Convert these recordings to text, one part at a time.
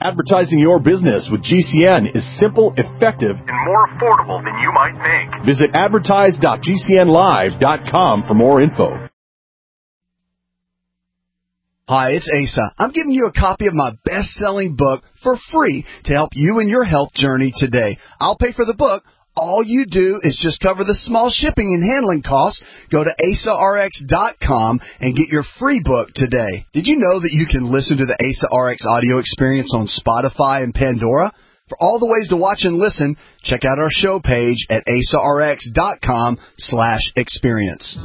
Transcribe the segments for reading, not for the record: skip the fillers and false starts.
Advertising your business with GCN is simple, effective, and more affordable than you might think. Visit advertise.gcnlive.com for more info. Hi, it's Asa. I'm giving you a copy of my best-selling book for free to help you in your health journey today. I'll pay for the book. All you do is just cover the small shipping and handling costs. Go to AsaRx.com and get your free book today. Did you know that you can listen to the Asa RX audio experience on Spotify and Pandora? For all the ways to watch and listen, check out our show page at AsaRx.com/experience.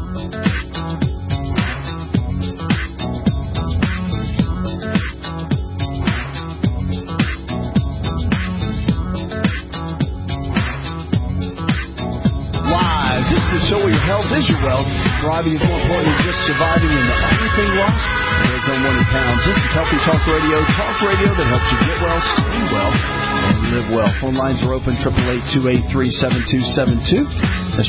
Show where your health is your wealth. Thriving is more important than just surviving, and the only thing lost is unwanted pounds. This is Healthy Talk Radio that helps you get well, stay well, and live well. Phone lines are open, 888-283-7272. That's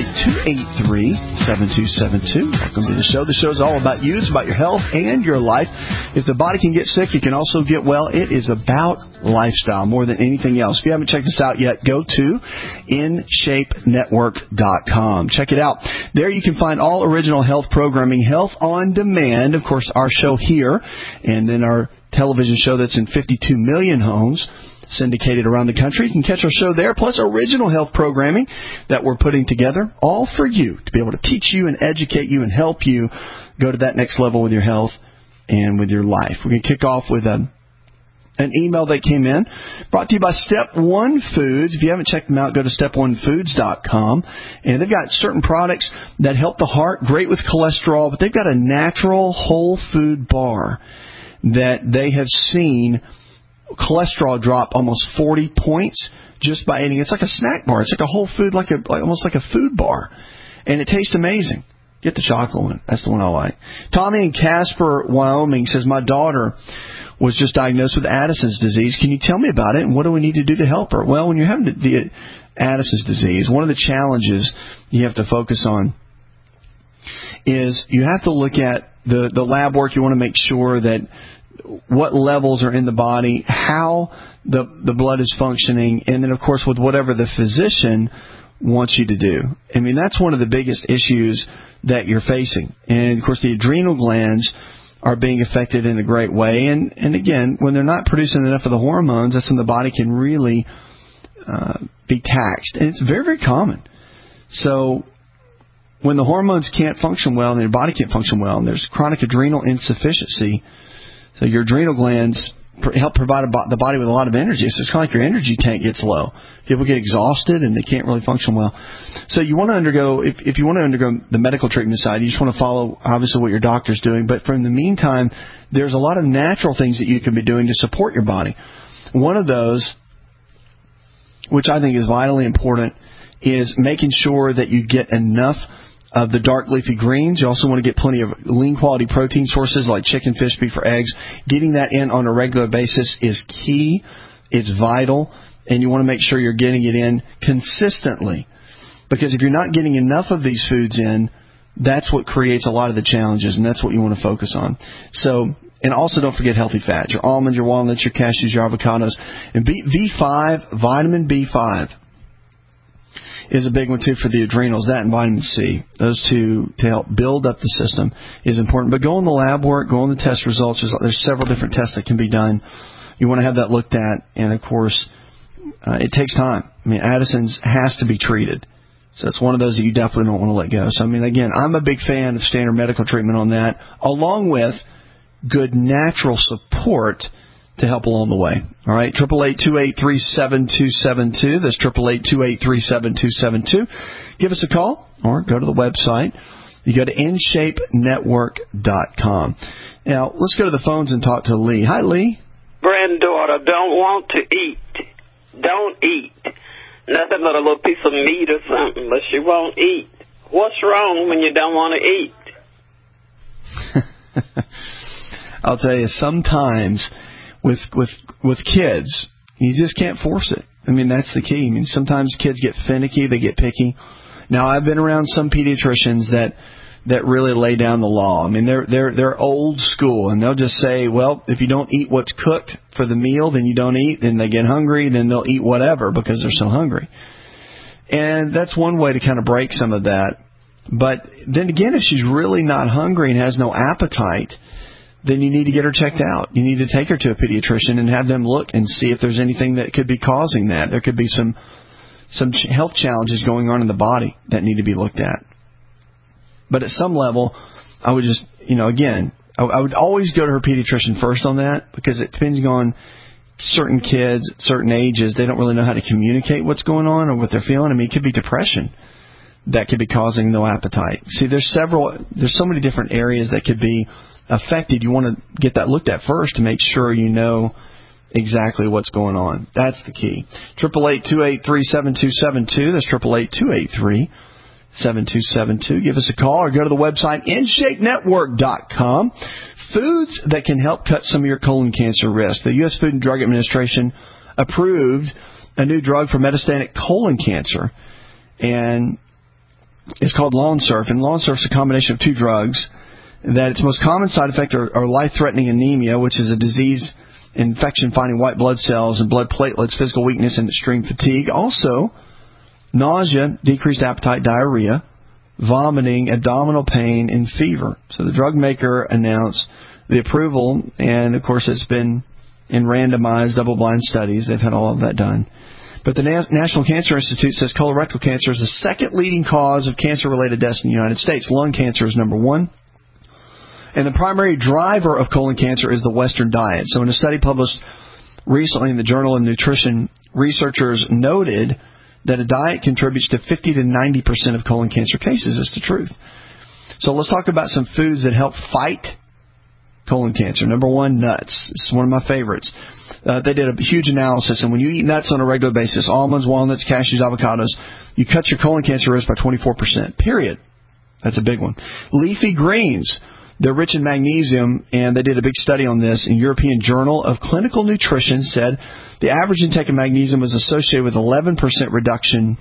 888-283-7272. Welcome to the show. The show is all about you. It's about your health and your life. If the body can get sick, it can also get well. It is about lifestyle more than anything else. If you haven't checked us out yet, go to InShapeNetwork.com. Check it out. There you can find all original health programming, Health on Demand, of course, our show here, and then our television show that's in 52 million homes, syndicated around the country. You can catch our show there, plus original health programming that we're putting together, all for you, to be able to teach you and educate you and help you go to that next level with your health and with your life. We're going to kick off with an email that came in, brought to you by Step One Foods. If you haven't checked them out, go to StepOneFoods.com. And they've got certain products that help the heart, great with cholesterol, but they've got a natural whole food bar that they have seen cholesterol drop almost 40 points just by eating. It's like a snack bar. It's like a whole food, almost like a food bar. And it tastes amazing. Get the chocolate one. That's the one I like. Tommy in Casper, Wyoming says, my daughter was just diagnosed with Addison's disease. Can you tell me about it, and what do we need to do to help her? Well, when you're having the Addison's disease, one of the challenges you have to focus on is you have to look at the lab work. You want to make sure that what levels are in the body, how the blood is functioning, and then, of course, with whatever the physician wants you to do. I mean, that's one of the biggest issues that you're facing. And, of course, the adrenal glands are being affected in a great way. And again, when they're not producing enough of the hormones, that's when the body can really be taxed. And it's very, very common. So when the hormones can't function well and your body can't function well, and there's chronic adrenal insufficiency, so your adrenal glands help provide the body with a lot of energy. So it's kind of like your energy tank gets low. People get exhausted and they can't really function well. So you want to undergo, if you want to undergo the medical treatment side, you just want to follow, obviously, what your doctor's doing. But in the meantime, there's a lot of natural things that you can be doing to support your body. One of those, which I think is vitally important, is making sure that you get enough of the dark leafy greens. You also want to get plenty of lean quality protein sources like chicken, fish, beef, or eggs. Getting that in on a regular basis is key. It's vital. And you want to make sure you're getting it in consistently. Because if you're not getting enough of these foods in, that's what creates a lot of the challenges, and that's what you want to focus on. So, and also don't forget healthy fats. Your almonds, your walnuts, your cashews, your avocados. And B5, vitamin B5. Is a big one, too, for the adrenals. That and vitamin C. Those two, to help build up the system, is important. But go on the lab work, go on the test results. There's several different tests that can be done. You want to have that looked at. And, of course, it takes time. I mean, Addison's has to be treated. So it's one of those that you definitely don't want to let go. So, I mean, again, I'm a big fan of standard medical treatment on that, along with good natural support to help along the way. All right, 888-283-7272. That's 888-283-7272. Give us a call or go to the website. You go to InShapeNetwork.com. Now, let's go to the phones and talk to Lee. Hi, Lee. Granddaughter don't want to eat. Don't eat. Nothing but a little piece of meat or something, but she won't eat. What's wrong when you don't want to eat? I'll tell you, sometimes with kids, you just can't force it. I mean, that's the key. I mean, sometimes kids get finicky, they get picky. Now, I've been around some pediatricians that that really lay down the law. I mean, they're old school, and they'll just say, well, if you don't eat what's cooked for the meal, then you don't eat, and they get hungry, then they'll eat whatever because they're so hungry. And that's one way to kind of break some of that. But then again, if she's really not hungry and has no appetite, then you need to get her checked out. You need to take her to a pediatrician and have them look and see if there's anything that could be causing that. There could be some health challenges going on in the body that need to be looked at. But at some level, I would just, again, I would always go to her pediatrician first on that, because it depends on certain kids, certain ages, they don't really know how to communicate what's going on or what they're feeling. I mean, it could be depression that could be causing no appetite. See, there's so many different areas that could be affected. You want to get that looked at first to make sure you know exactly what's going on. That's the key. 888-283-7272. That's 888-283-7272. Give us a call or go to the website InShapeNetwork.com. Foods that can help cut some of your colon cancer risk. The U.S. Food and Drug Administration approved a new drug for metastatic colon cancer, and it's called Lonsurf. And Lonsurf is a combination of two drugs. That its most common side effect are life-threatening anemia, which is a disease infection finding white blood cells and blood platelets, physical weakness, and extreme fatigue. Also, nausea, decreased appetite, diarrhea, vomiting, abdominal pain, and fever. So the drug maker announced the approval, and of course it's been in randomized double-blind studies. They've had all of that done. But the National Cancer Institute says colorectal cancer is the second leading cause of cancer-related deaths in the United States. Lung cancer is number one. And the primary driver of colon cancer is the Western diet. So in a study published recently in the Journal of Nutrition, researchers noted that a diet contributes to 50 to 90% of colon cancer cases. It's the truth. So let's talk about some foods that help fight colon cancer. Number one, nuts. This is one of my favorites. They did a huge analysis, and when you eat nuts on a regular basis, almonds, walnuts, cashews, avocados, you cut your colon cancer risk by 24%, period. That's a big one. Leafy greens. They're rich in magnesium, and they did a big study on this. In European Journal of Clinical Nutrition said the average intake of magnesium was associated with 11% reduction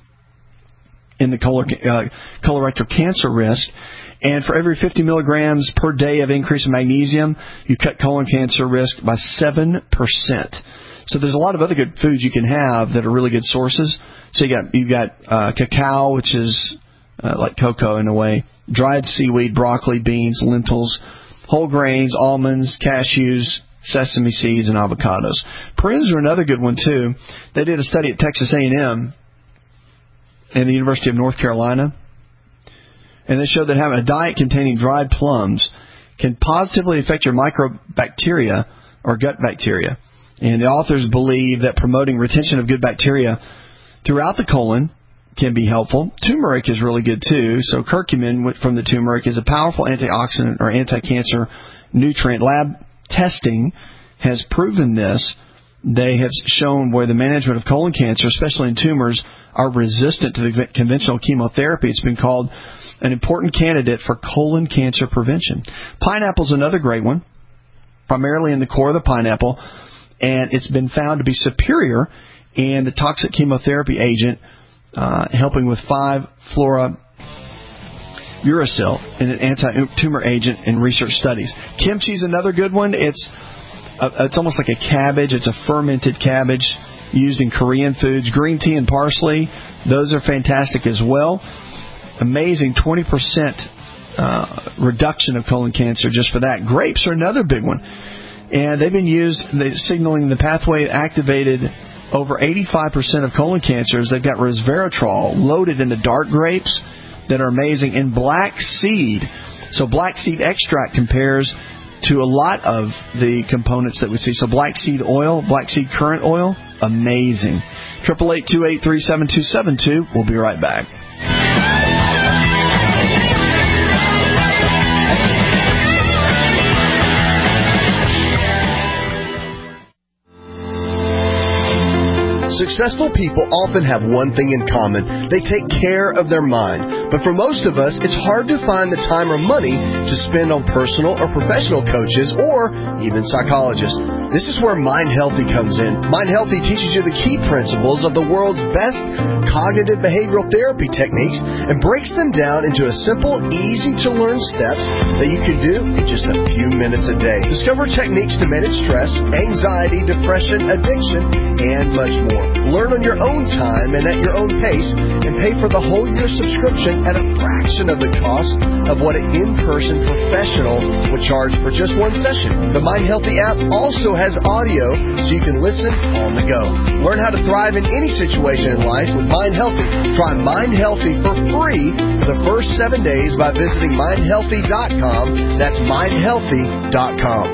in the colorectal cancer risk. And for every 50 milligrams per day of increase in magnesium, you cut colon cancer risk by 7%. So there's a lot of other good foods you can have that are really good sources. So you've got cacao, which is like cocoa in a way, dried seaweed, broccoli, beans, lentils, whole grains, almonds, cashews, sesame seeds, and avocados. Prunes are another good one, too. They did a study at Texas A&M and the University of North Carolina, and they showed that having a diet containing dried plums can positively affect your microbacteria or gut bacteria. And the authors believe that promoting retention of good bacteria throughout the colon can be helpful. Turmeric is really good too. So curcumin from the turmeric is a powerful antioxidant or anti-cancer nutrient. Lab testing has proven this. They have shown where the management of colon cancer, especially in tumors, are resistant to the conventional chemotherapy. It's been called an important candidate for colon cancer prevention. Pineapple is another great one, primarily in the core of the pineapple, and it's been found to be superior in the toxic chemotherapy agent, helping with 5-fluorouracil, an anti-tumor agent in research studies. Kimchi is another good one. It's almost like a cabbage. It's a fermented cabbage used in Korean foods. Green tea and parsley, those are fantastic as well. Amazing 20% reduction of colon cancer just for that. Grapes are another big one. And they've been used, signaling the pathway activated over 85% of colon cancers. They've got resveratrol loaded in the dark grapes that are amazing. And black seed. So black seed extract compares to a lot of the components that we see. So black seed oil, black seed currant oil, amazing. 888-283-7272. We'll be right back. Successful people often have one thing in common. They take care of their mind. But for most of us, it's hard to find the time or money to spend on personal or professional coaches or even psychologists. This is where Mind Healthy comes in. Mind Healthy teaches you the key principles of the world's best cognitive behavioral therapy techniques and breaks them down into a simple, easy-to-learn steps that you can do in just a few minutes a day. Discover techniques to manage stress, anxiety, depression, addiction, and much more. Learn on your own time and at your own pace, and pay for the whole year subscription at a fraction of the cost of what an in-person professional would charge for just one session. The Mind Healthy app also has audio so you can listen on the go. Learn how to thrive in any situation in life with Mind Healthy. Try Mind Healthy for free for the first 7 days by visiting mindhealthy.com. That's mindhealthy.com.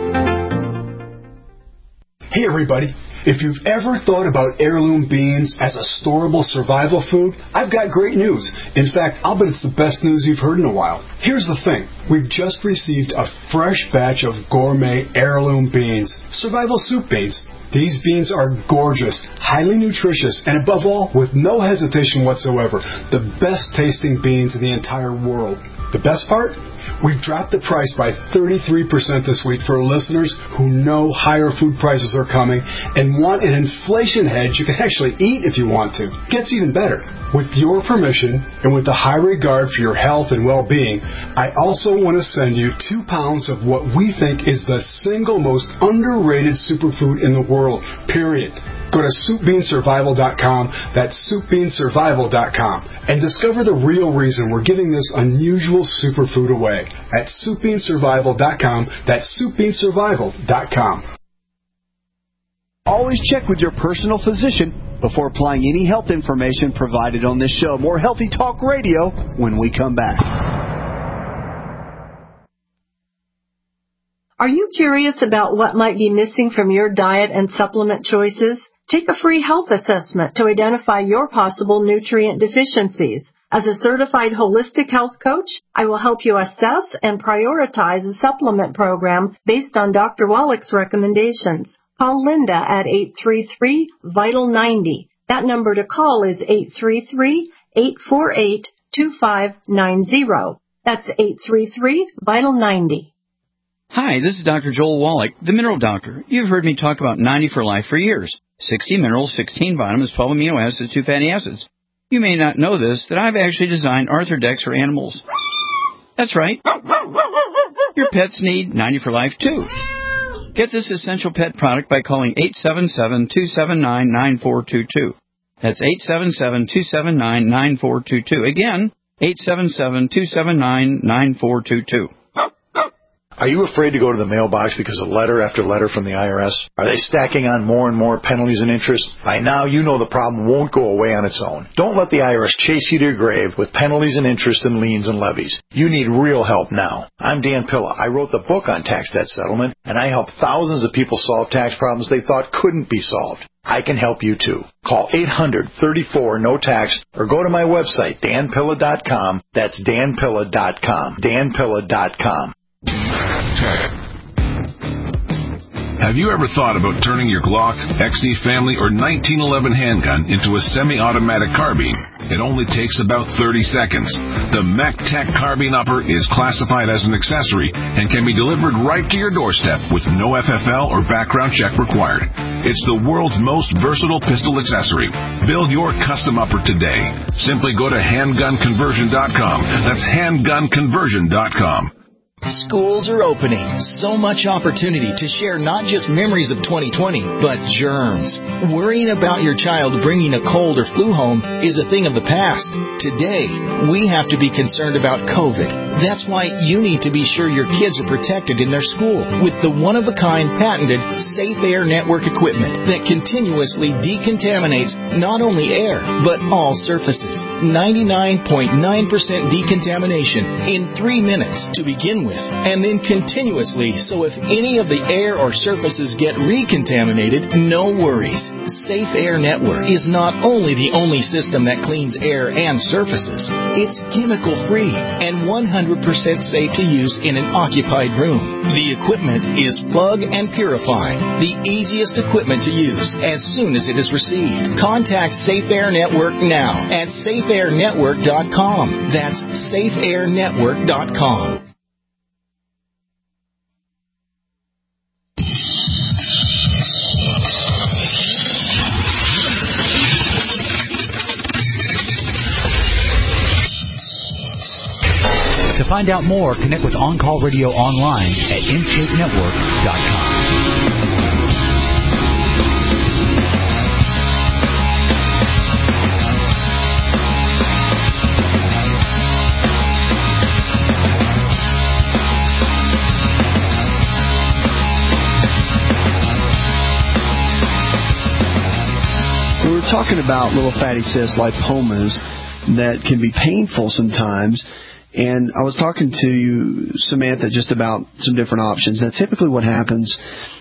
Hey everybody, if you've ever thought about heirloom beans as a storable survival food, I've got great news. In fact, I'll bet it's the best news you've heard in a while. Here's the thing. We've just received a fresh batch of gourmet heirloom beans, survival soup beans. These beans are gorgeous, highly nutritious, and above all, with no hesitation whatsoever, the best tasting beans in the entire world. The best part? We've dropped the price by 33% this week for listeners who know higher food prices are coming and want an inflation hedge you can actually eat if you want to. Gets even better. With your permission and with the high regard for your health and well-being, I also want to send you 2 pounds of what we think is the single most underrated superfood in the world, period. Go to SoupBeanSurvival.com, that's SoupBeanSurvival.com, and discover the real reason we're giving this unusual superfood away at SoupBeanSurvival.com, that's SoupBeanSurvival.com. Always check with your personal physician before applying any health information provided on this show. More Healthy Talk Radio when we come back. Are you curious about what might be missing from your diet and supplement choices? Take a free health assessment to identify your possible nutrient deficiencies. As a certified holistic health coach, I will help you assess and prioritize a supplement program based on Dr. Wallach's recommendations. Call Linda at 833-VITAL-90. That number to call is 833-848-2590. That's 833-VITAL-90. Hi, this is Dr. Joel Wallach, the Mineral Doctor. You've heard me talk about 90 for Life for years. 60 minerals, 16 vitamins, 12 amino acids, 2 fatty acids. You may not know this, that I've actually designed Arthrodex for animals. That's right. Your pets need 90 for Life, too. Get this essential pet product by calling 877-279-9422. That's 877-279-9422. Again, 877-279-9422. Are you afraid to go to the mailbox because of letter after letter from the IRS? Are they stacking on more and more penalties and interest? By now, you know the problem won't go away on its own. Don't let the IRS chase you to your grave with penalties and interest and liens and levies. You need real help now. I'm Dan Pilla. I wrote the book on tax debt settlement, and I help thousands of people solve tax problems they thought couldn't be solved. I can help you too. Call 800-34-NO-TAX or go to my website, danpilla.com. That's danpilla.com. danpilla.com. Have you ever thought about turning your Glock, XD Family, or 1911 handgun into a semi-automatic carbine? It only takes about 30 seconds. The MacTech Carbine Upper is classified as an accessory and can be delivered right to your doorstep with no FFL or background check required. It's the world's most versatile pistol accessory. Build your custom upper today. Simply go to handgunconversion.com. That's handgunconversion.com. Schools are opening. So much opportunity to share not just memories of 2020, but germs. Worrying about your child bringing a cold or flu home is a thing of the past. Today, we have to be concerned about COVID. That's why you need to be sure your kids are protected in their school with the one-of-a-kind patented Safe Air Network equipment that continuously decontaminates not only air, but all surfaces. 99.9% decontamination in 3 minutes to begin with, and then continuously, so if any of the air or surfaces get recontaminated, no worries. Safe Air Network is not only the only system that cleans air and surfaces, it's chemical-free and 100% safe to use in an occupied room. The equipment is plug and purify, the easiest equipment to use as soon as it is received. Contact Safe Air Network now at safeairnetwork.com. That's safeairnetwork.com. To find out more, connect with On Call Radio online at InShapeNetwork.com. We were talking about little fatty cyst lipomas that can be painful sometimes. And I was talking to Samantha just about some different options. Now, typically what happens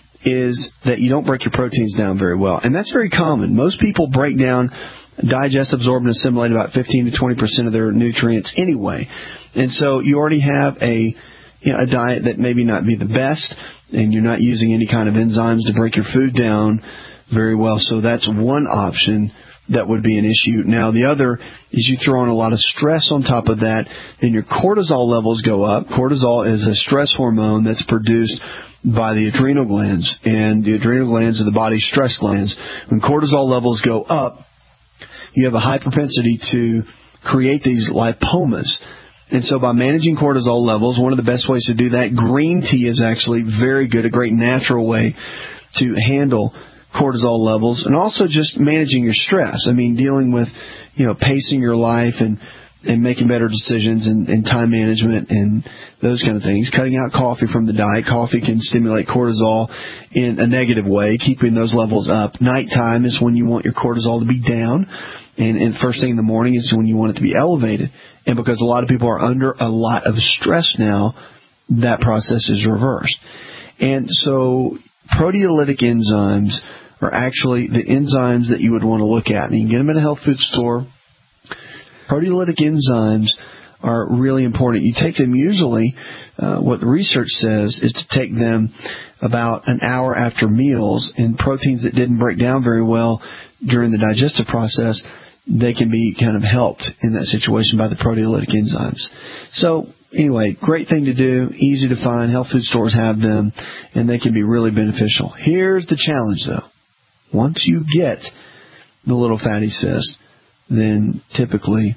is that you don't break your proteins down very well. And that's very common. Most people break down, digest, absorb, and assimilate about 15 to 20% of their nutrients anyway. And so you already have a diet that maybe not be the best, and you're not using any kind of enzymes to break your food down very well. So that's one option that would be an issue. Now, the other is you throw on a lot of stress on top of that, then your cortisol levels go up. Cortisol is a stress hormone that's produced by the adrenal glands, and the adrenal glands are the body's stress glands. When cortisol levels go up, you have a high propensity to create these lipomas. And so by managing cortisol levels, one of the best ways to do that, green tea is actually very good, a great natural way to handle cortisol levels, and also just managing your stress. I mean, dealing with, pacing your life and making better decisions and time management and those kind of things. Cutting out coffee from the diet. Coffee can stimulate cortisol in a negative way, keeping those levels up. Nighttime is when you want your cortisol to be down, and first thing in the morning is when you want it to be elevated. And because a lot of people are under a lot of stress now, that process is reversed. And so proteolytic enzymes are actually the enzymes that you would want to look at. And you can get them at a health food store. Proteolytic enzymes are really important. You take them usually, what the research says is to take them about an hour after meals, and proteins that didn't break down very well during the digestive process, they can be kind of helped in that situation by the proteolytic enzymes. So anyway, great thing to do, easy to find. Health food stores have them, and they can be really beneficial. Here's the challenge, though. Once you get the little fatty cyst, then typically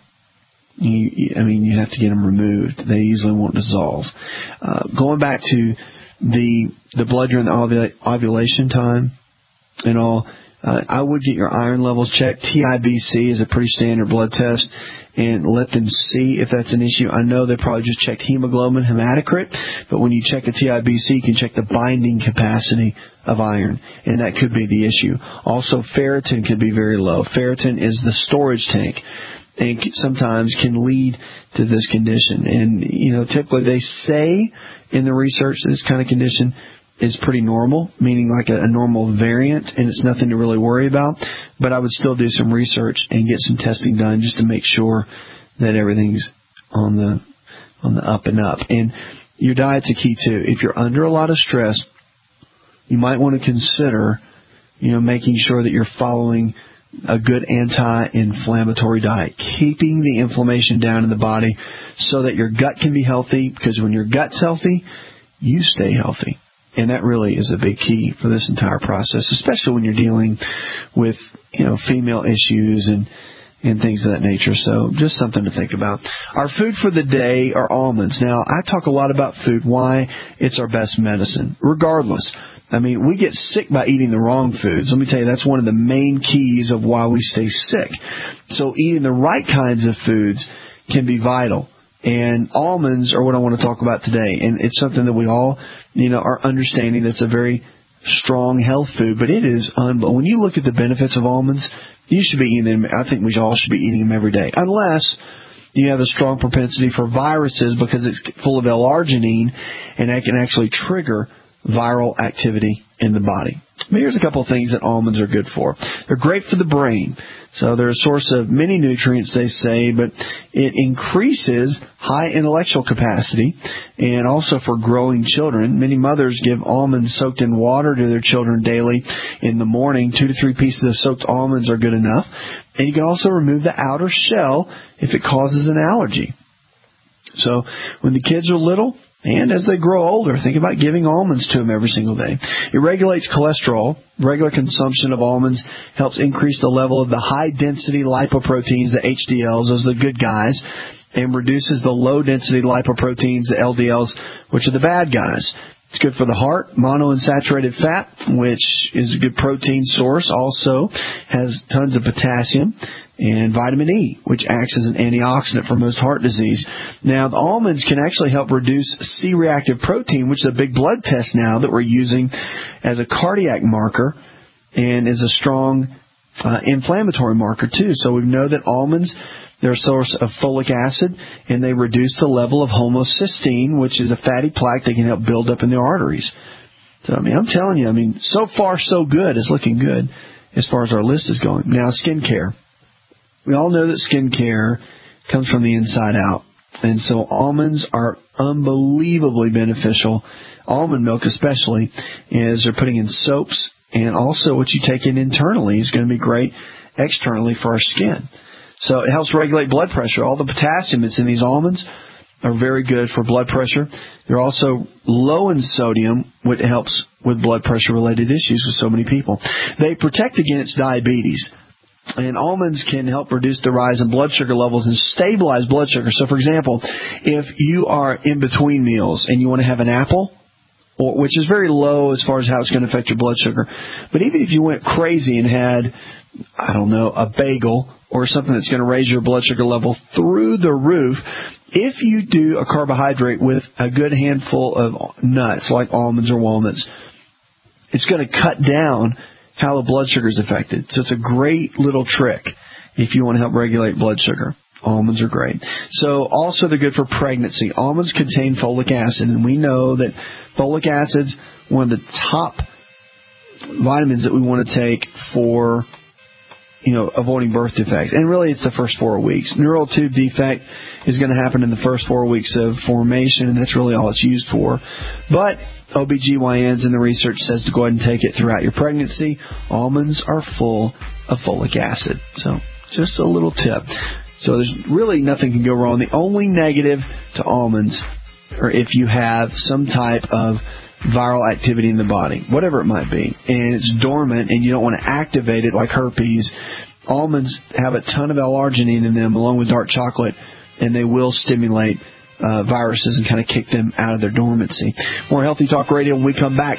you have to get them removed. They usually won't dissolve. Going back to the blood during the ovulation time and all, I would get your iron levels checked. TIBC is a pretty standard blood test, and let them see if that's an issue. I know they probably just checked hemoglobin, hematocrit, but when you check a TIBC, you can check the binding capacity of iron, and that could be the issue. Also, ferritin can be very low. Ferritin is the storage tank, and sometimes can lead to this condition. And, typically they say in the research that this kind of condition is pretty normal, meaning like a normal variant, and it's nothing to really worry about. But I would still do some research and get some testing done just to make sure that everything's on the up and up. And your diet's a key too. If you're under a lot of stress, you might want to consider, making sure that you're following a good anti-inflammatory diet, keeping the inflammation down in the body so that your gut can be healthy, because when your gut's healthy, you stay healthy. And that really is a big key for this entire process, especially when you're dealing with, female issues and things of that nature. So just something to think about. Our food for the day are almonds. Now, I talk a lot about food, why it's our best medicine, regardless. We get sick by eating the wrong foods. Let me tell you, that's one of the main keys of why we stay sick. So eating the right kinds of foods can be vital. And almonds are what I want to talk about today. And it's something that we all, are understanding that's a very strong health food. But it is, when you look at the benefits of almonds, you should be eating them. I think we all should be eating them every day. Unless you have a strong propensity for viruses, because it's full of L-arginine, and that can actually trigger viral activity in the body. But here's a couple of things that almonds are good for. They're great for the brain. So they're a source of many nutrients, they say, but it increases high intellectual capacity and also for growing children. Many mothers give almonds soaked in water to their children daily in the morning. 2 to 3 pieces of soaked almonds are good enough. And you can also remove the outer shell if it causes an allergy. So when the kids are little, and as they grow older, think about giving almonds to them every single day. It regulates cholesterol. Regular consumption of almonds helps increase the level of the high-density lipoproteins, the HDLs, those are the good guys, and reduces the low-density lipoproteins, the LDLs, which are the bad guys. It's good for the heart. Monounsaturated fat, which is a good protein source, also has tons of potassium. And vitamin E, which acts as an antioxidant for most heart disease. Now, the almonds can actually help reduce C-reactive protein, which is a big blood test now that we're using as a cardiac marker and is a strong inflammatory marker, too. So we know that almonds, they're a source of folic acid, and they reduce the level of homocysteine, which is a fatty plaque that can help build up in the arteries. So, I'm telling you, so far so good. It's looking good as far as our list is going. Now, skin care. We all know that skin care comes from the inside out. And so almonds are unbelievably beneficial. Almond milk especially, as they're putting in soaps. And also what you take in internally is going to be great externally for our skin. So it helps regulate blood pressure. All the potassium that's in these almonds are very good for blood pressure. They're also low in sodium, which helps with blood pressure-related issues with so many people. They protect against diabetes. And almonds can help reduce the rise in blood sugar levels and stabilize blood sugar. So, for example, if you are in between meals and you want to have an apple, which is very low as far as how it's going to affect your blood sugar, but even if you went crazy and had, a bagel or something that's going to raise your blood sugar level through the roof, if you do a carbohydrate with a good handful of nuts like almonds or walnuts, it's going to cut down how the blood sugar is affected. So it's a great little trick if you want to help regulate blood sugar. Almonds are great. So also they're good for pregnancy. Almonds contain folic acid, and we know that folic acid's one of the top vitamins that we want to take for avoiding birth defects. And really it's the first 4 weeks. Neural tube defect is going to happen in the first 4 weeks of formation, and that's really all it's used for. But OBGYNs and the research says to go ahead and take it throughout your pregnancy. Almonds are full of folic acid. So just a little tip. So there's really nothing can go wrong. The only negative to almonds are if you have some type of viral activity in the body, whatever it might be, and it's dormant and you don't want to activate it like herpes. Almonds have a ton of L-arginine in them along with dark chocolate, and they will stimulate viruses and kind of kick them out of their dormancy. More Healthy Talk Radio when we come back.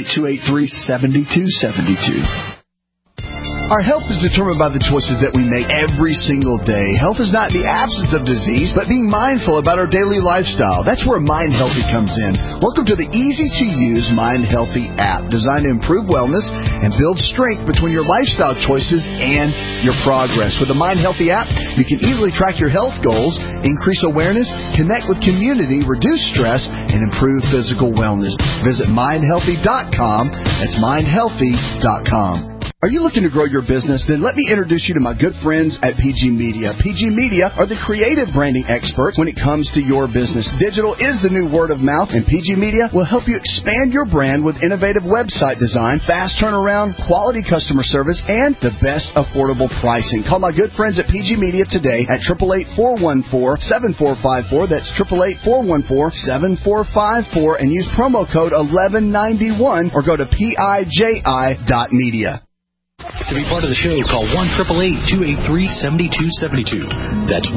888-283-7272. Our health is determined by the choices that we make every single day. Health is not the absence of disease, but being mindful about our daily lifestyle. That's where Mind Healthy comes in. Welcome to the easy-to-use Mind Healthy app, designed to improve wellness and build strength between your lifestyle choices and your progress. With the Mind Healthy app, you can easily track your health goals, increase awareness, connect with community, reduce stress, and improve physical wellness. Visit mindhealthy.com. That's mindhealthy.com. Are you looking to grow your business? Then let me introduce you to my good friends at PG Media. PG Media are the creative branding experts when it comes to your business. Digital is the new word of mouth, and PG Media will help you expand your brand with innovative website design, fast turnaround, quality customer service, and the best affordable pricing. Call my good friends at PG Media today at 888-414-7454. That's 888-414-7454, and use promo code 1191 or go to PIJI.media. To be part of the show, call 1-888-283-7272. That's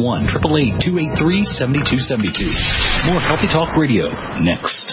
1-888-283-7272. More Healthy Talk Radio next.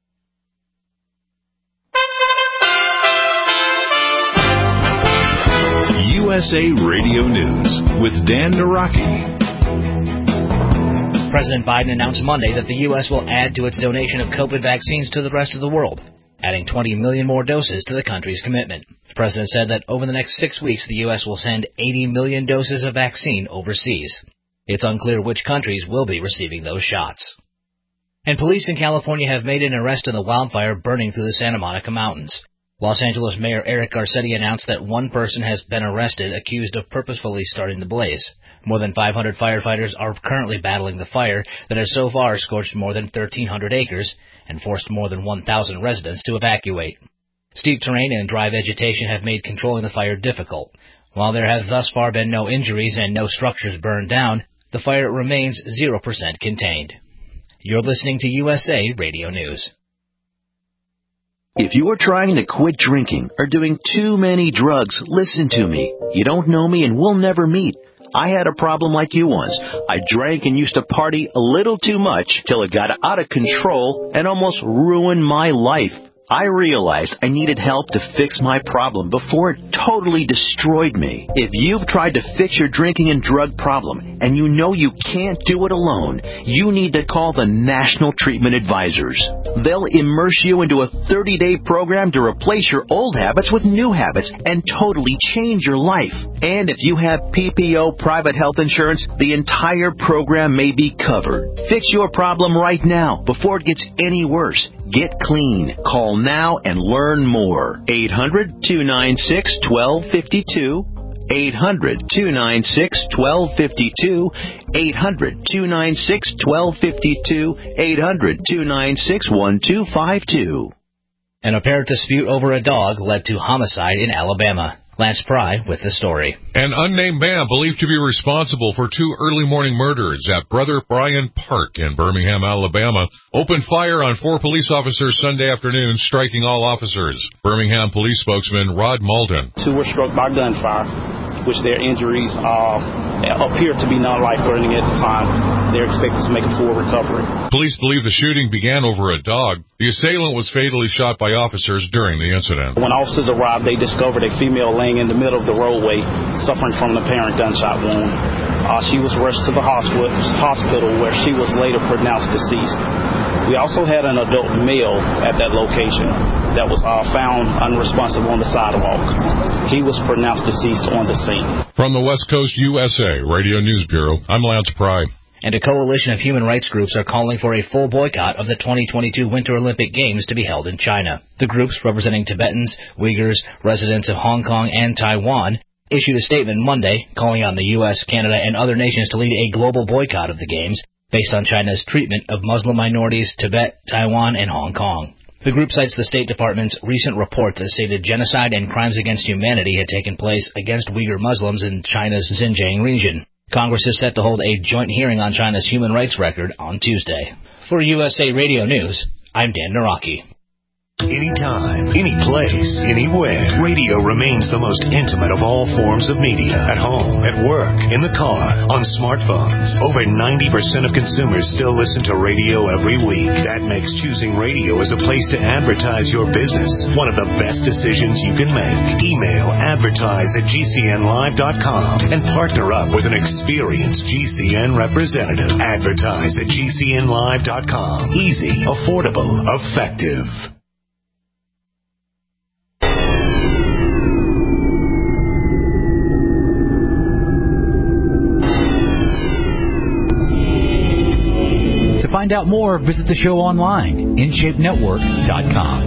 USA Radio News with Dan Naraki. President Biden announced Monday that the U.S. will add to its donation of COVID vaccines to the rest of the world, adding 20 million more doses to the country's commitment. The president said that over the next 6 weeks, the U.S. will send 80 million doses of vaccine overseas. It's unclear which countries will be receiving those shots. And police in California have made an arrest in the wildfire burning through the Santa Monica Mountains. Los Angeles Mayor Eric Garcetti announced that one person has been arrested accused of purposefully starting the blaze. More than 500 firefighters are currently battling the fire that has so far scorched more than 1,300 acres and forced more than 1,000 residents to evacuate. Steep terrain and dry vegetation have made controlling the fire difficult. While there have thus far been no injuries and no structures burned down, the fire remains 0% contained. You're listening to USA Radio News. If you are trying to quit drinking or doing too many drugs, listen to me. You don't know me and we'll never meet. I had a problem like you once. I drank and used to party a little too much till it got out of control and almost ruined my life. I realized I needed help to fix my problem before it totally destroyed me. If you've tried to fix your drinking and drug problem and you know you can't do it alone, you need to call the National Treatment Advisors. They'll immerse you into a 30-day program to replace your old habits with new habits and totally change your life. And if you have PPO private health insurance, the entire program may be covered. Fix your problem right now before it gets any worse. Get clean. Call now and learn more. 800-296-1252. 800-296-1252. 800-296-1252. 800-296-1252. An apparent dispute over a dog led to homicide in Alabama. Lance Pry with the story. An unnamed man believed to be responsible for 2 early morning murders at Brother Bryan Park in Birmingham, Alabama, opened fire on 4 police officers Sunday afternoon, striking all officers. Birmingham police spokesman Rod Malden. 2 were struck by gunfire, which their injuries appear to be non-life-threatening at the time. They're expected to make a full recovery. Police believe the shooting began over a dog. The assailant was fatally shot by officers during the incident. When officers arrived, they discovered a female laying in the middle of the roadway, suffering from an apparent gunshot wound. She was rushed to the hospital where she was later pronounced deceased. We also had an adult male at that location that was found unresponsive on the sidewalk. He was pronounced deceased on the scene. From the West Coast USA Radio News Bureau, I'm Lance Pry. And a coalition of human rights groups are calling for a full boycott of the 2022 Winter Olympic Games to be held in China. The groups representing Tibetans, Uyghurs, residents of Hong Kong and Taiwan issued a statement Monday calling on the U.S., Canada, and other nations to lead a global boycott of the Games based on China's treatment of Muslim minorities, Tibet, Taiwan, and Hong Kong. The group cites the State Department's recent report that stated genocide and crimes against humanity had taken place against Uyghur Muslims in China's Xinjiang region. Congress is set to hold a joint hearing on China's human rights record on Tuesday. For USA Radio News, I'm Dan Naraki. Anytime, any place, anywhere. Radio remains the most intimate of all forms of media. At home, at work, in the car, on smartphones. Over 90% of consumers still listen to radio every week. That makes choosing radio as a place to advertise your business one of the best decisions you can make. Email advertise@gcnlive.com and partner up with an experienced GCN representative. Advertise@gcnlive.com. Easy, affordable, effective. To find out more, visit the show online, InShapeNetwork.com.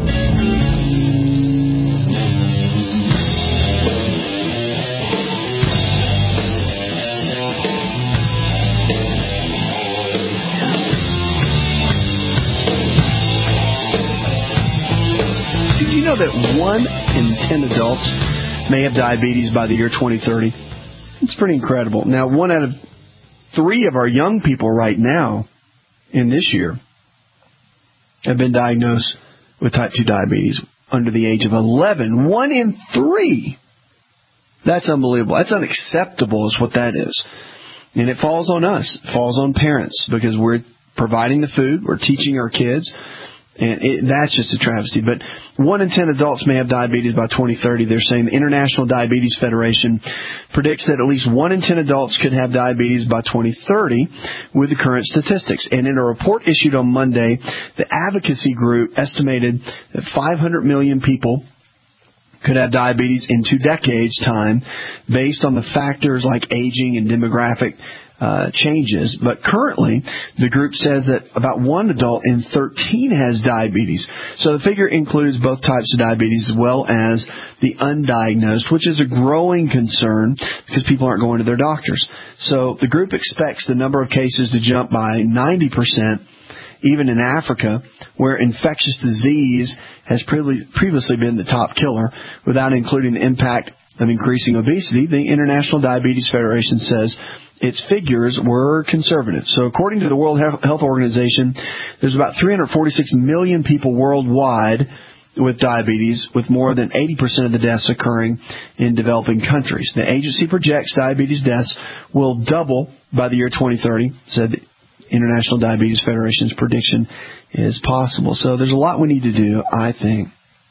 Did you know that 1 in 10 adults may have diabetes by the year 2030? It's pretty incredible. Now, 1 out of 3 of our young people right now in this year have been diagnosed with type 2 diabetes under the age of 11. 1 in 3. That's unbelievable. That's unacceptable is what that is. And it falls on us. It falls on parents because we're providing the food. We're teaching our kids. And that's just a travesty. But 1 in 10 adults may have diabetes by 2030. They're saying the International Diabetes Federation predicts that at least 1 in 10 adults could have diabetes by 2030 with the current statistics. And in a report issued on Monday, the advocacy group estimated that 500 million people could have diabetes in 2 decades' time based on the factors like aging and demographic changes. But currently, the group says that about 1 adult in 13 has diabetes. So the figure includes both types of diabetes as well as the undiagnosed, which is a growing concern because people aren't going to their doctors. So the group expects the number of cases to jump by 90%, even in Africa, where infectious disease has previously been the top killer, without including the impact of increasing obesity. The International Diabetes Federation says its figures were conservative. So according to the World Health Organization, there's about 346 million people worldwide with diabetes, with more than 80% of the deaths occurring in developing countries. The agency projects diabetes deaths will double by the year 2030, said the International Diabetes Federation's prediction is possible. So there's a lot we need to do, I think.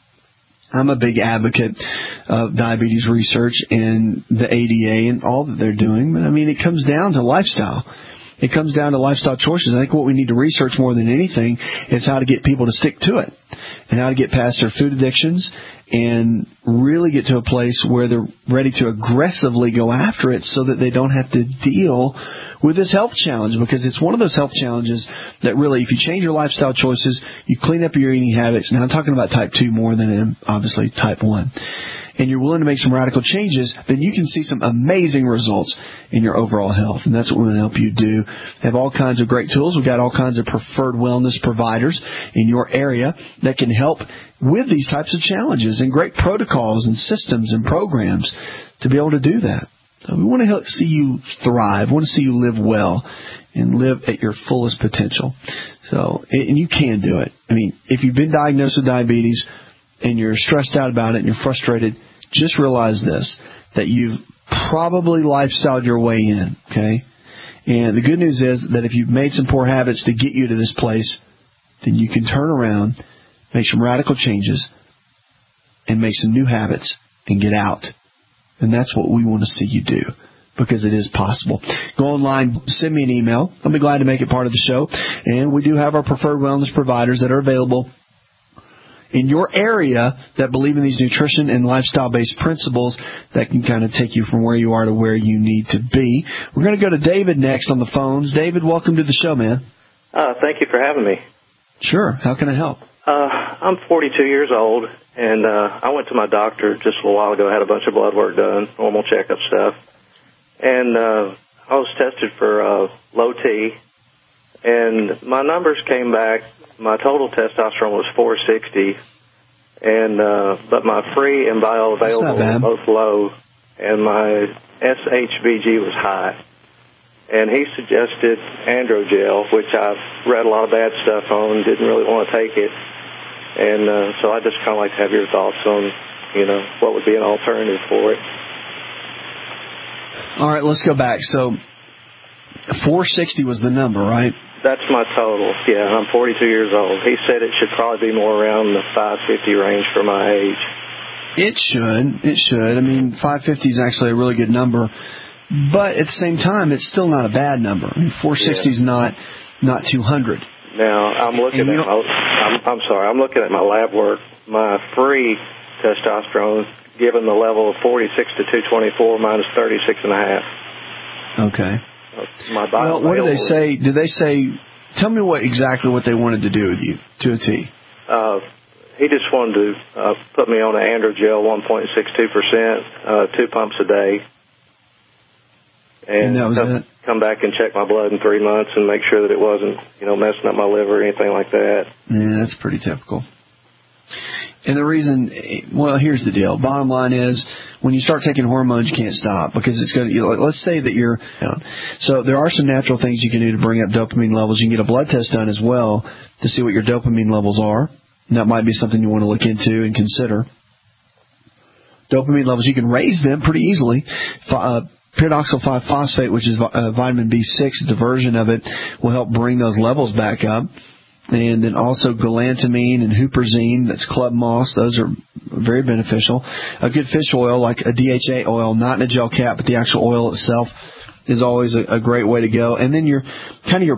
I'm a big advocate of diabetes research and the ADA and all that they're doing. But, I mean, it comes down to lifestyle. It comes down to lifestyle choices. I think what we need to research more than anything is how to get people to stick to it and how to get past their food addictions and really get to a place where they're ready to aggressively go after it so that they don't have to deal with this health challenge, because it's one of those health challenges that really, if you change your lifestyle choices, you clean up your eating habits. Now, I'm talking about type 2 more than obviously type 1. And you're willing to make some radical changes, then you can see some amazing results in your overall health. And that's what we want to help you do. We have all kinds of great tools. We've got all kinds of preferred wellness providers in your area that can help with these types of challenges, and great protocols and systems and programs to be able to do that. So we want to help see you thrive. We want to see you live well and live at your fullest potential. So, and you can do it. I mean, if you've been diagnosed with diabetes and you're stressed out about it and you're frustrated, just realize this, that you've probably lifestyled your way in, okay? And the good news is that if you've made some poor habits to get you to this place, then you can turn around, make some radical changes, and make some new habits and get out. And that's what we want to see you do, because it is possible. Go online, send me an email. I'll be glad to make it part of the show. And we do have our preferred wellness providers that are available in your area that believe in these nutrition and lifestyle-based principles that can kind of take you from where you are to where you need to be. We're going to go to David next on the phones. David, welcome to the show, man. Thank you for having me. Sure. How can I help? I'm 42 years old, and I went to my doctor just a little while ago, had a bunch of blood work done, normal checkup stuff. And I was tested for low T, and my numbers came back. My total testosterone was 460, and but my free and bioavailable were both low, and my SHBG was high. And he suggested Androgel, which I've read a lot of bad stuff on, didn't really want to take it. And so I just kind of like to have your thoughts on, what would be an alternative for it. All right, let's go back. So 460 was the number, right? That's my total. Yeah, I'm 42 years old. He said it should probably be more around the 550 range for my age. It should. I mean, 550 is actually a really good number. But at the same time, it's still not a bad number. I mean, 460 is not 200. Now, I'm looking at I'm looking at my lab work. My free testosterone, given the level of 46 to 224, mine is 36.5. Okay. Well, what do they say? Do they say? Tell me exactly what they wanted to do with you to a T. He just wanted to put me on an Androgel, 1.62%, 2 pumps a day. And that was it? Come back and check my blood in 3 months and make sure that it wasn't, messing up my liver or anything like that. Yeah, that's pretty typical. And the reason, here's the deal. Bottom line is, when you start taking hormones, you can't stop, because it's going to, let's say that you're down. So there are some natural things you can do to bring up dopamine levels. You can get a blood test done as well to see what your dopamine levels are. And that might be something you want to look into and consider. Dopamine levels, you can raise them pretty easily. Pyridoxal 5-phosphate, which is vitamin B6, is a version of it, will help bring those levels back up. And then also galantamine and huperzine, that's club moss. Those are very beneficial. A good fish oil, like a DHA oil, not in a gel cap, but the actual oil itself, is always a great way to go. And then your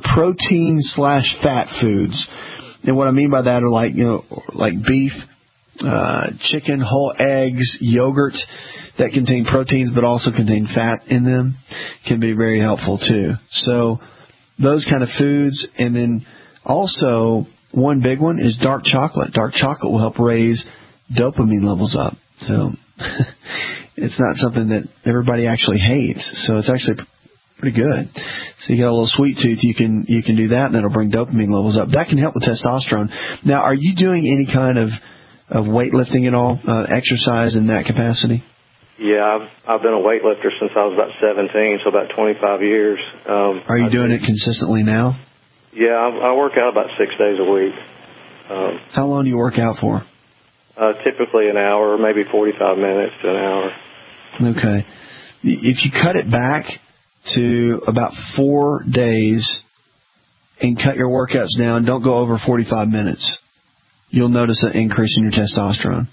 protein/fat foods. And what I mean by that are like beef, chicken, whole eggs, yogurt that contain proteins but also contain fat in them can be very helpful too. So those kind of foods. And then also one big one is dark chocolate. Dark chocolate will help raise dopamine levels up. So it's not something that everybody actually hates. So it's actually pretty good. So you got a little sweet tooth, you can do that, and that'll bring dopamine levels up. That can help with testosterone. Now, are you doing any kind of weightlifting at all, exercise in that capacity? Yeah, I've been a weightlifter since I was about 17, so about 25 years. Are you doing it consistently now? Yeah, I work out about 6 days a week. How long do you work out for? Typically an hour, maybe 45 minutes to an hour. Okay. If you cut it back to about 4 days and cut your workouts down, don't go over 45 minutes, you'll notice an increase in your testosterone.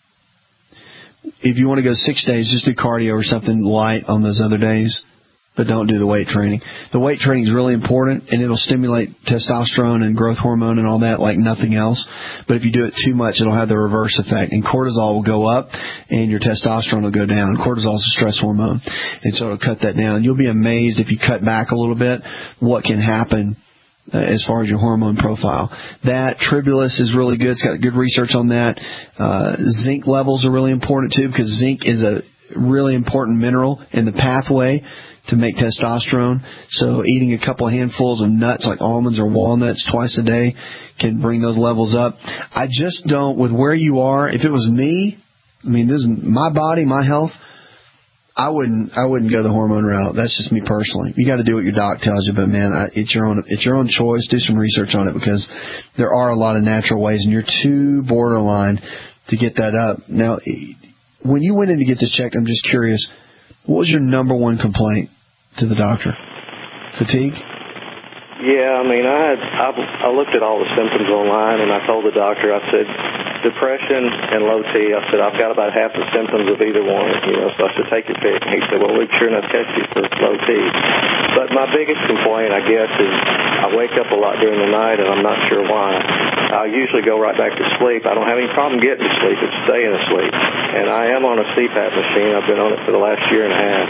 If you want to go 6 days, just do cardio or something light on those other days, but don't do the weight training. The weight training is really important, and it'll stimulate testosterone and growth hormone and all that like nothing else. But if you do it too much, it'll have the reverse effect, and cortisol will go up, and your testosterone will go down. Cortisol is a stress hormone, and so it'll cut that down. You'll be amazed if you cut back a little bit what can happen as far as your hormone profile. That Tribulus is really good. It's got good research on that. Zinc levels are really important too, because zinc is a really important mineral in the pathway to make testosterone. So eating a couple of handfuls of nuts like almonds or walnuts twice a day can bring those levels up. I just don't, with where you are, if it was me, I mean, this is my body, my health, I wouldn't go the hormone route. That's just me personally. You got to do what your doc tells you, but man, it's your own choice. Do some research on it, because there are a lot of natural ways, and you're too borderline to get that up. Now, when you went in to get this checked, I'm just curious, what was your number one complaint to the doctor? Fatigue? Yeah, I mean, I looked at all the symptoms online, and I told the doctor, I said, depression and low T. I said, I've got about half the symptoms of either one, so I said, take your pick. And he said, well, we'd sure enough test you for low T. But my biggest complaint, I guess, is I wake up a lot during the night, and I'm not sure why. I usually go right back to sleep. I don't have any problem getting to sleep. It's staying asleep. And I am on a CPAP machine. I've been on it for the last year and a half.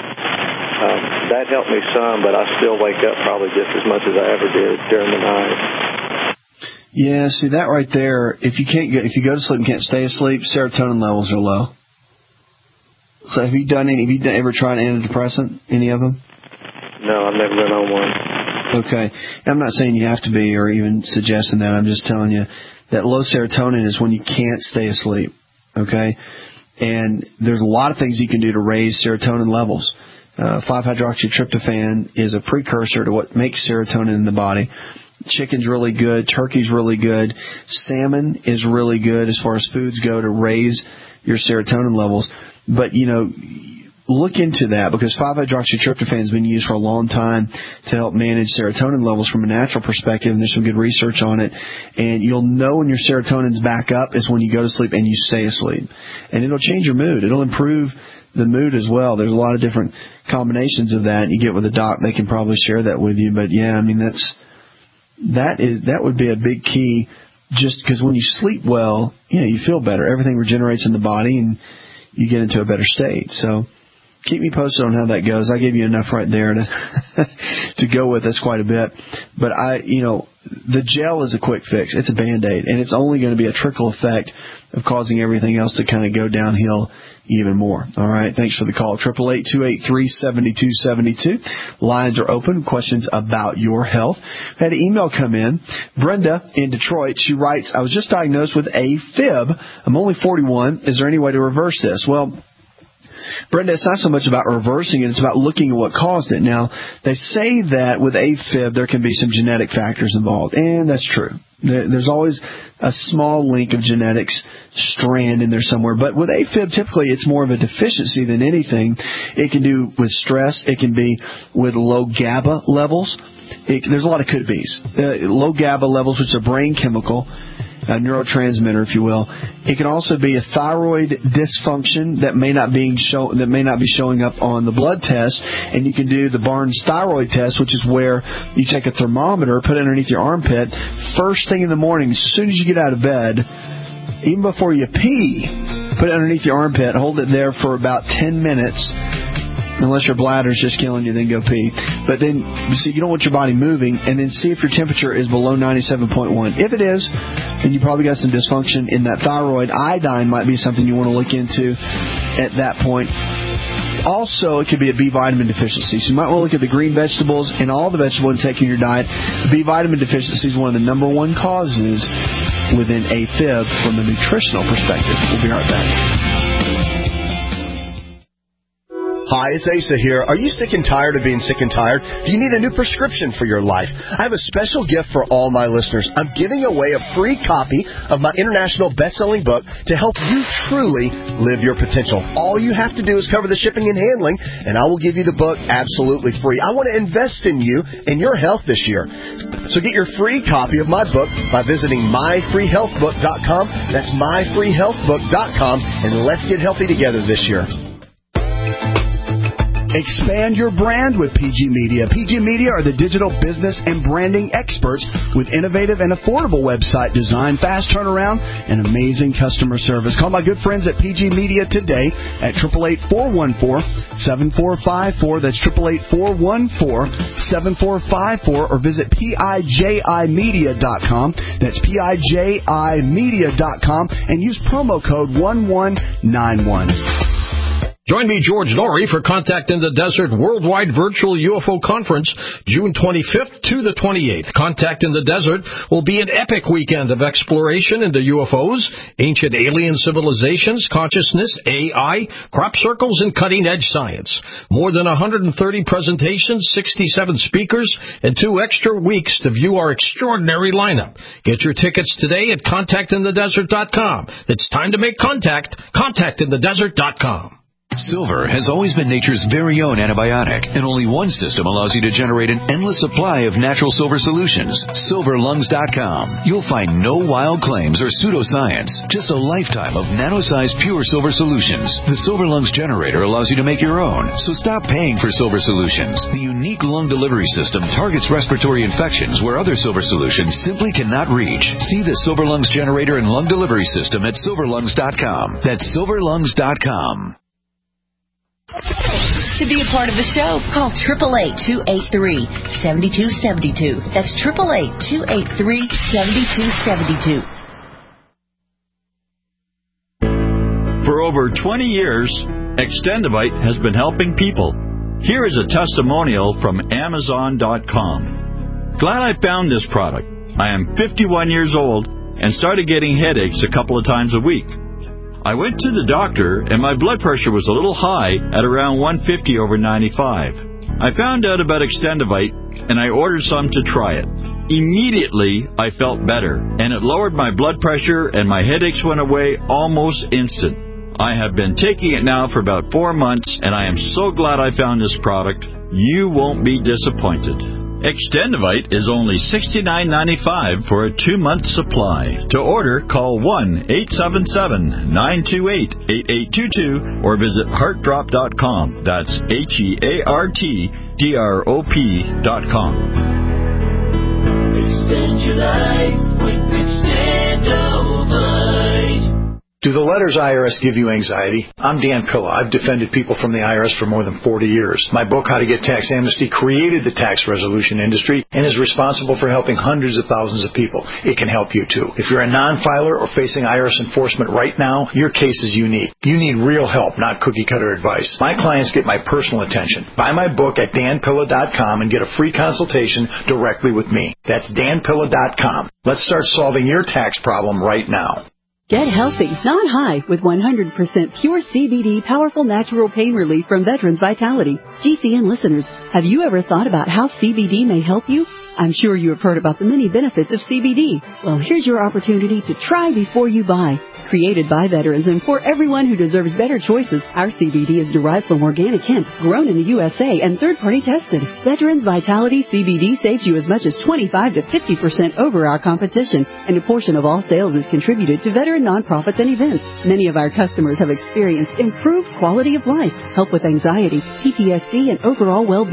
That helped me some, but I still wake up probably just as much as I ever did during the night. Yeah, see that right there. If you go to sleep and can't stay asleep, serotonin levels are low. So have you ever tried an antidepressant? Any of them? No, I've never been on one. Okay, I'm not saying you have to be, or even suggesting that. I'm just telling you that low serotonin is when you can't stay asleep. Okay, and there's a lot of things you can do to raise serotonin levels. 5-hydroxytryptophan is a precursor to what makes serotonin in the body. Chicken's really good. Turkey's really good. Salmon is really good as far as foods go to raise your serotonin levels. But, look into that, because 5-hydroxytryptophan has been used for a long time to help manage serotonin levels from a natural perspective, and there's some good research on it. And you'll know when your serotonin's back up is when you go to sleep and you stay asleep. And it'll change your mood. It'll improve the mood as well. There's a lot of different combinations of that. You get with a doc, they can probably share that with you. But yeah, I mean, that would be a big key, just because when you sleep well, you feel better. Everything regenerates in the body and you get into a better state. So keep me posted on how that goes. I gave you enough right there to go with. That's quite a bit. But the gel is a quick fix. It's a Band-Aid, and it's only going to be a trickle effect of causing everything else to kind of go downhill even more. All right. Thanks for the call. 888-283-7272. Lines are open. Questions about your health. I had an email come in. Brenda in Detroit, she writes, I was just diagnosed with AFib. I'm only 41. Is there any way to reverse this? Well, Brenda, it's not so much about reversing it, it's about looking at what caused it. Now, they say that with AFib there can be some genetic factors involved, and that's true. There's always a small link of genetics strand in there somewhere. But with AFib, typically it's more of a deficiency than anything. It can do with stress. It can be with low GABA levels. There's a lot of could-bes. Low GABA levels, which is a brain chemical, a neurotransmitter, if you will. It can also be a thyroid dysfunction that may not be showing up on the blood test, and you can do the Barnes thyroid test, which is where you take a thermometer, put it underneath your armpit, first thing in the morning, as soon as you get out of bed, even before you pee, put it underneath your armpit, hold it there for about 10 minutes. Unless your bladder's just killing you, then go pee. But then, see, you don't want your body moving, and then see if your temperature is below 97.1. If it is, then you probably got some dysfunction in that thyroid. Iodine might be something you want to look into at that point. Also, it could be a B vitamin deficiency. So you might want to look at the green vegetables and all the vegetable intake in your diet. B vitamin deficiency is one of the number one causes within AFib from a nutritional perspective. We'll be right back. Hi, it's Asa here. Are you sick and tired of being sick and tired? Do you need a new prescription for your life? I have a special gift for all my listeners. I'm giving away a free copy of my international best-selling book to help you truly live your potential. All you have to do is cover the shipping and handling, and I will give you the book absolutely free. I want to invest in you and your health this year. So get your free copy of my book by visiting myfreehealthbook.com. That's myfreehealthbook.com, and let's get healthy together this year. Expand your brand with PG Media. PG Media are the digital business and branding experts with innovative and affordable website design, fast turnaround, and amazing customer service. Call my good friends at PG Media today at 888-414-7454. That's 888-414-7454, or visit PIJImedia.com. That's PIJImedia.com, and use promo code 1191. Join me, George Norrie, for Contact in the Desert Worldwide Virtual UFO Conference, June 25th to the 28th. Contact in the Desert will be an epic weekend of exploration into UFOs, ancient alien civilizations, consciousness, AI, crop circles, and cutting-edge science. More than 130 presentations, 67 speakers, and 2 extra weeks to view our extraordinary lineup. Get your tickets today at contactinthedesert.com. It's time to make contact. Contactinthedesert.com. Silver has always been nature's very own antibiotic, and only one system allows you to generate an endless supply of natural silver solutions. SilverLungs.com. You'll find no wild claims or pseudoscience, just a lifetime of nano-sized pure silver solutions. The Silver Lungs generator allows you to make your own, so stop paying for silver solutions. The unique lung delivery system targets respiratory infections where other silver solutions simply cannot reach. See the Silver Lungs generator and lung delivery system at SilverLungs.com. That's SilverLungs.com. To be a part of the show, call 888-283-7272. That's 888-283-7272. For over 20 years, Extendivite has been helping people. Here is a testimonial from Amazon.com. Glad I found this product. I am 51 years old and started getting headaches a couple of times a week. I went to the doctor, and my blood pressure was a little high at around 150/95. I found out about Extendivite, and I ordered some to try it. Immediately, I felt better, and it lowered my blood pressure, and my headaches went away almost instant. I have been taking it now for about 4 months, and I am so glad I found this product. You won't be disappointed. Extendivite is only $69.95 for a 2-month supply. To order, call 1-877-928-8822 or visit heartdrop.com. That's HEARTDROP.com. Extend your life with Extendivite. Do the letters IRS give you anxiety? I'm Dan Pilla. I've defended people from the IRS for more than 40 years. My book, How to Get Tax Amnesty, created the tax resolution industry and is responsible for helping hundreds of thousands of people. It can help you, too. If you're a non-filer or facing IRS enforcement right now, your case is unique. You need real help, not cookie-cutter advice. My clients get my personal attention. Buy my book at danpilla.com and get a free consultation directly with me. That's danpilla.com. Let's start solving your tax problem right now. Get healthy, not high, with 100% pure CBD powerful natural pain relief from Veterans Vitality. GCN listeners, have you ever thought about how CBD may help you? I'm sure you have heard about the many benefits of CBD. Well, here's your opportunity to try before you buy. Created by veterans and for everyone who deserves better choices, our CBD is derived from organic hemp, grown in the USA, and third-party tested. Veterans Vitality CBD saves you as much as 25 to 50% over our competition, and a portion of all sales is contributed to veteran nonprofits and events. Many of our customers have experienced improved quality of life, help with anxiety, PTSD, and overall well-being.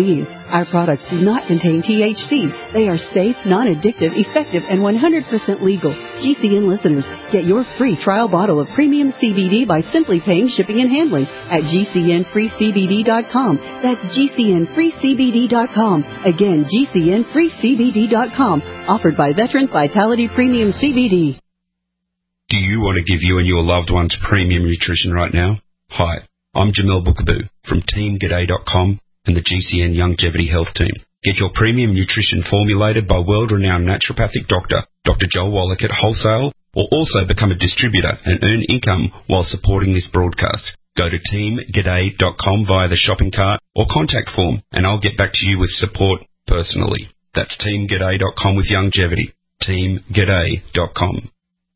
Our products do not contain THC. They are safe, non-addictive, effective, and 100% legal. GCN listeners, get your free trial bottle of premium CBD by simply paying shipping and handling at GCNFreeCBD.com. That's GCNFreeCBD.com. Again, GCNFreeCBD.com. Offered by Veterans Vitality Premium CBD. Do you want to give you and your loved ones premium nutrition right now? Hi, I'm Jamel Bookaboo from TeamGaday.com and the GCN Longevity Health Team. Get your premium nutrition formulated by world-renowned naturopathic doctor, Dr. Joel Wallach at wholesale, or also become a distributor and earn income while supporting this broadcast. Go to TeamGaday.com via the shopping cart or contact form, and I'll get back to you with support personally. That's TeamGaday.com with longevity. TeamGaday.com.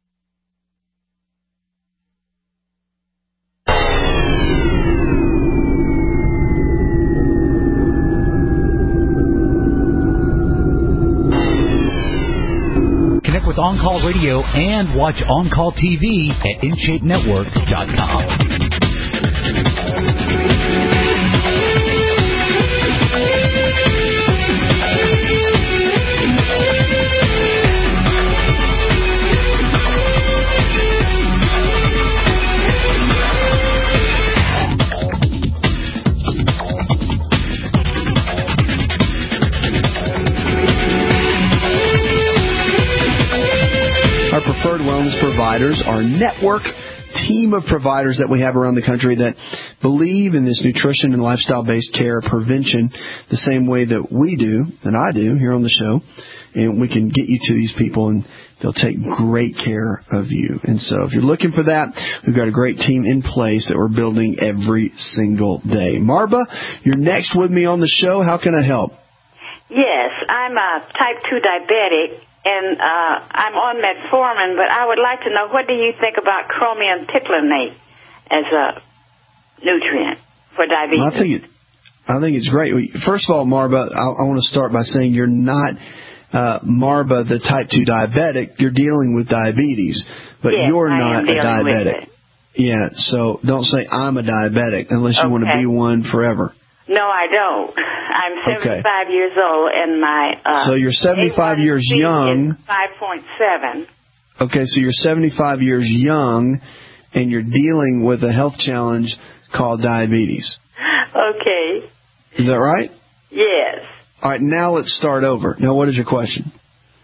Connect with On Call Radio and watch On Call TV at InShapeNetwork.com. Our preferred wellness providers, our network team of providers that we have around the country that believe in this nutrition and lifestyle-based care prevention the same way that we do, and I do here on the show. And we can get you to these people, and they'll take great care of you. And so if you're looking for that, we've got a great team in place that we're building every single day. Marba, you're next with me on the show. How can I help? Yes, I'm a type 2 diabetic, and I'm on metformin, but I would like to know, what do you think about chromium picolinate as a nutrient for diabetes? Well, I think it's great. First of all, Marba, I want to start by saying you're not Marba, the type 2 diabetic. You're dealing with diabetes, but yes, you're not a diabetic. Yeah, so don't say I'm a diabetic unless you want to be one forever. No, I don't. I'm 75 years old, and my so you're 75 years young. 5.7. Okay, so you're 75 years young, and you're dealing with a health challenge called diabetes. Okay. Is that right? Yes. All right, now let's start over. Now, what is your question?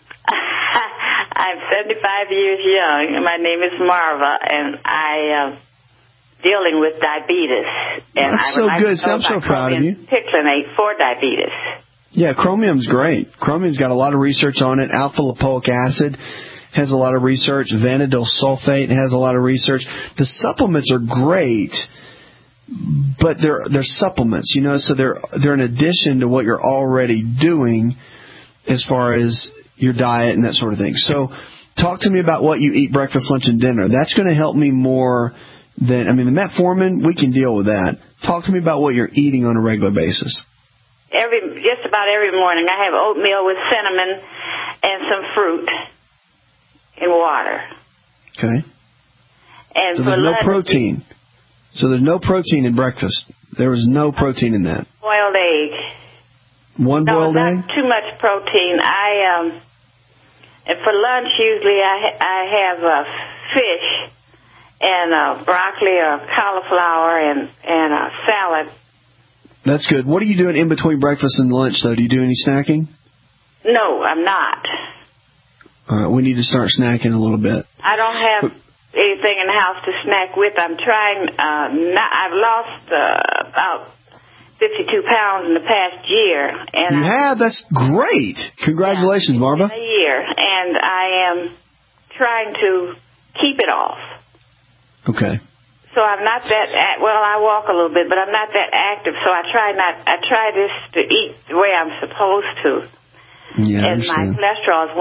I'm 75 years young, and my name is Marva, and I dealing with diabetes. And That's so good. I'm so proud of you. Picolinate for diabetes. Yeah, chromium's great. Chromium's got a lot of research on it. Alpha-lipoic acid has a lot of research. Vanadyl sulfate has a lot of research. The supplements are great, but they're supplements, so they're an addition to what you're already doing as far as your diet and that sort of thing. So talk to me about what you eat breakfast, lunch, and dinner. That's going to help me more than, the metformin, we can deal with that. Talk to me about what you're eating on a regular basis. Just about every morning I have oatmeal with cinnamon and some fruit and water. Okay. And so there's no protein. So there's no protein in breakfast. There was no protein in that. Boiled egg. One boiled egg? Not too much protein. And for lunch usually I have fish and broccoli or cauliflower and a salad. That's good. What are you doing in between breakfast and lunch, though? Do you do any snacking? No, I'm not. All right, we need to start snacking a little bit. I don't have anything in the house to snack with. I'm trying. I've lost about 52 pounds in the past year. And you have? That's great. Congratulations, Marva. In a year, and I am trying to keep it off. Okay. So I'm not that, I walk a little bit, but I'm not that active, so I try this to eat the way I'm supposed to. Yeah, and my cholesterol is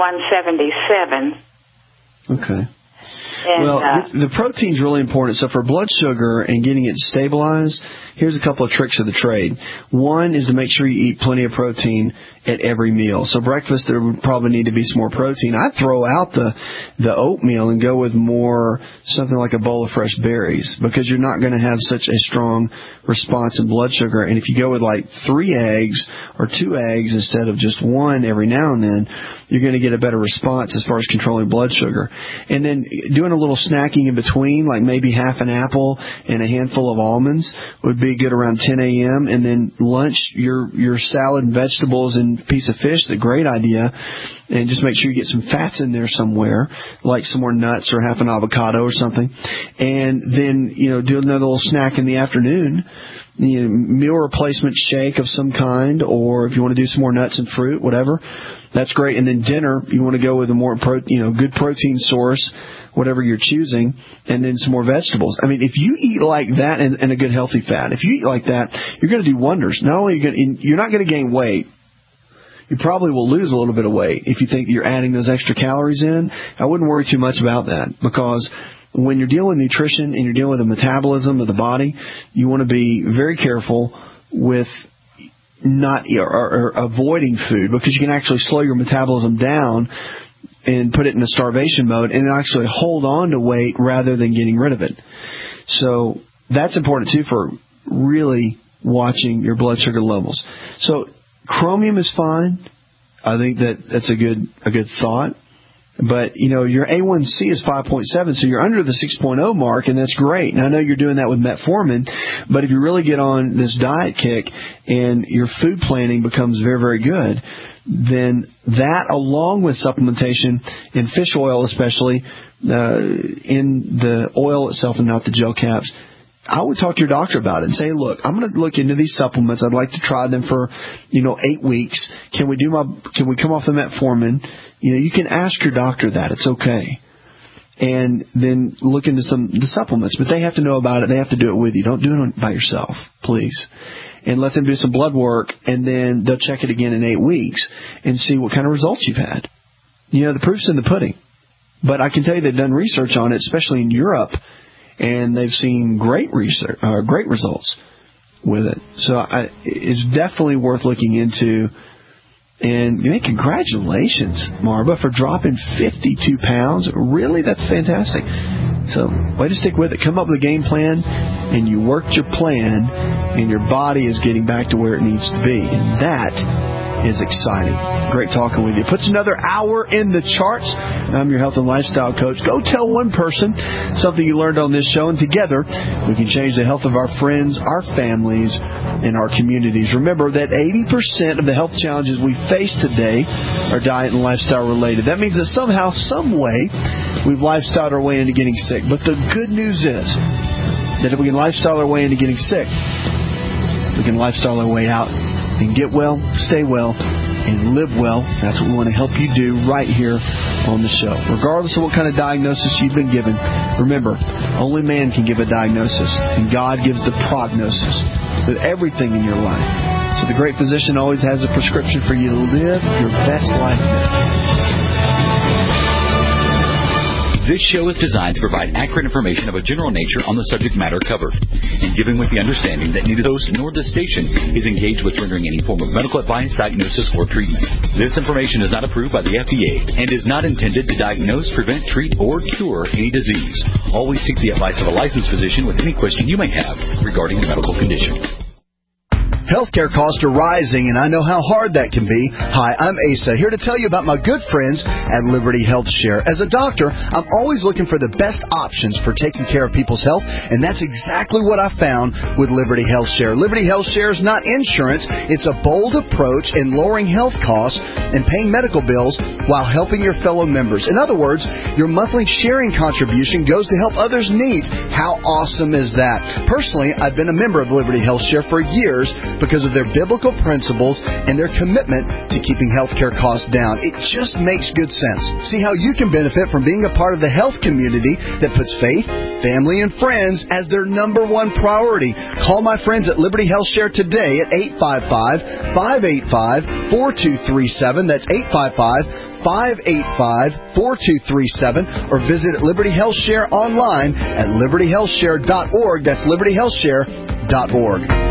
177. Okay. And, the protein's really important. So for blood sugar and getting it stabilized, here's a couple of tricks of the trade. One is to make sure you eat plenty of protein at every meal. So breakfast, there would probably need to be some more protein. I'd throw out the oatmeal and go with more something like a bowl of fresh berries, because you're not going to have such a strong response in blood sugar. And if you go with like 3 eggs or 2 eggs instead of just 1 every now and then, you're going to get a better response as far as controlling blood sugar. And then doing a little snacking in between, like maybe half an apple and a handful of almonds would be good around 10 a.m. And then lunch, your salad and vegetables and piece of fish, a great idea. And just make sure you get some fats in there somewhere, like some more nuts or half an avocado or something. And then, do another little snack in the afternoon, meal replacement shake of some kind, or if you want to do some more nuts and fruit, whatever, that's great. And then dinner, you want to go with a more good protein source, whatever you're choosing, and then some more vegetables. I mean, if you eat like that and a good healthy fat, if you eat like that, you're going to do wonders. Not only you're not going to gain weight, you probably will lose a little bit of weight if you think you're adding those extra calories in. I wouldn't worry too much about that, because when you're dealing with nutrition and you're dealing with the metabolism of the body, you want to be very careful with not or avoiding food, because you can actually slow your metabolism down and put it in a starvation mode and actually hold on to weight rather than getting rid of it. So that's important too for really watching your blood sugar levels. So chromium is fine. I think that's a good thought. But, your A1C is 5.7, so you're under the 6.0 mark, and that's great. And I know you're doing that with metformin, but if you really get on this diet kick and your food planning becomes very, very good, then that, along with supplementation in fish oil especially, in the oil itself and not the gel caps, I would talk to your doctor about it and say, look, I'm going to look into these supplements. I'd like to try them for, 8 weeks. Can we come off the metformin? You can ask your doctor that. It's okay. And then look into the supplements. But they have to know about it. They have to do it with you. Don't do it by yourself, please. And let them do some blood work, and then they'll check it again in 8 weeks and see what kind of results you've had. The proof's in the pudding. But I can tell you they've done research on it, especially in Europe, and they've seen great results with it. So it's definitely worth looking into. And congratulations, Marva, for dropping 52 pounds. Really? That's fantastic. So way to stick with it. Come up with a game plan, and you worked your plan, and your body is getting back to where it needs to be. And that is exciting. Great talking with you. Puts another hour in the charts. I'm your health and lifestyle coach. Go tell one person something you learned on this show, and together we can change the health of our friends, our families, and our communities. Remember that 80% of the health challenges we face today are diet and lifestyle related. That means that somehow, some way, we've lifestyled our way into getting sick. But the good news is that if we can lifestyle our way into getting sick, we can lifestyle our way out and get well, stay well, and live well. That's what we want to help you do right here on the show. Regardless of what kind of diagnosis you've been given, remember, only man can give a diagnosis, and God gives the prognosis with everything in your life. So the great physician always has a prescription for you to live your best life. This show is designed to provide accurate information of a general nature on the subject matter covered, and given with the understanding that neither host nor this station is engaged with rendering any form of medical advice, diagnosis, or treatment. This information is not approved by the FDA and is not intended to diagnose, prevent, treat, or cure any disease. Always seek the advice of a licensed physician with any question you may have regarding a medical condition. Healthcare costs are rising, and I know how hard that can be. Hi, I'm Asa, here to tell you about my good friends at Liberty Health Share. As a doctor, I'm always looking for the best options for taking care of people's health, and that's exactly what I found with Liberty Health Share. Liberty Health Share is not insurance. It's a bold approach in lowering health costs and paying medical bills while helping your fellow members. In other words, your monthly sharing contribution goes to help others' needs. How awesome is that? Personally, I've been a member of Liberty Health Share for years because of their biblical principles and their commitment to keeping healthcare costs down. It just makes good sense. See how you can benefit from being a part of the health community that puts faith, family, and friends as their number one priority. Call my friends at Liberty Health Share today at 855-585-4237. That's 855-585-4237, or visit Liberty Health Share online at libertyhealthshare.org. That's libertyhealthshare.org. www.healthonDemand.org.